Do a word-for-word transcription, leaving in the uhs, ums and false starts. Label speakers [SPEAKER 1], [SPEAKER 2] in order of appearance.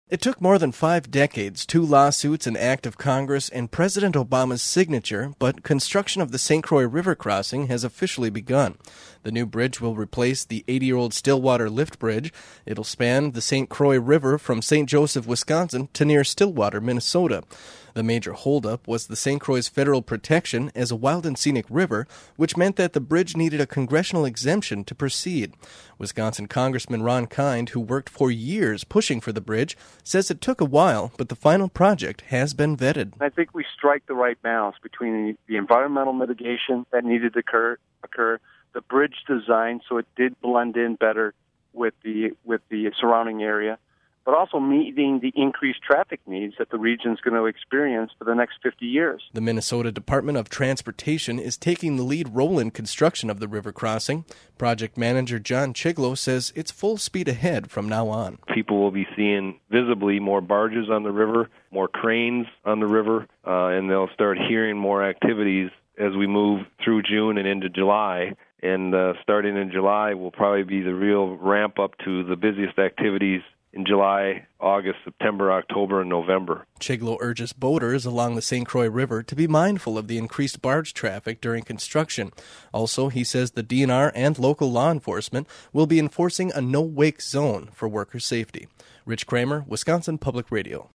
[SPEAKER 1] It took more than five decades, two lawsuits, an act of Congress, and President Obama's signature, but construction of the Saint Croix River crossing has officially begun. The new bridge will replace the eighty-year-old Stillwater Lift Bridge. It'll span the Saint Croix River from Saint Joseph, Wisconsin, to near Stillwater, Minnesota. The major holdup was the Saint Croix's federal protection as a wild and scenic river, which meant that the bridge needed a congressional exemption to proceed. Wisconsin Congressman Ron Kind, who worked for years pushing for the bridge, says it took a while, but the final project has been vetted.
[SPEAKER 2] I think we strike the right balance between the environmental mitigation that needed to occur, occur the bridge design so it did blend in better with the with the surrounding area, but also meeting the increased traffic needs that the region's going to experience for the next fifty years.
[SPEAKER 1] The Minnesota Department of Transportation is taking the lead role in construction of the river crossing. Project manager John Chiglo says it's full speed ahead from now on.
[SPEAKER 3] People will be seeing visibly more barges on the river, more cranes on the river, uh, and they'll start hearing more activities as we move through June and into July. And uh, starting in July will probably be the real ramp up to the busiest activities in July, August, September, October, and November.
[SPEAKER 1] Chiglo urges boaters along the Saint Croix River to be mindful of the increased barge traffic during construction. Also, he says the D N R and local law enforcement will be enforcing a no-wake zone for worker safety. Rich Kramer, Wisconsin Public Radio.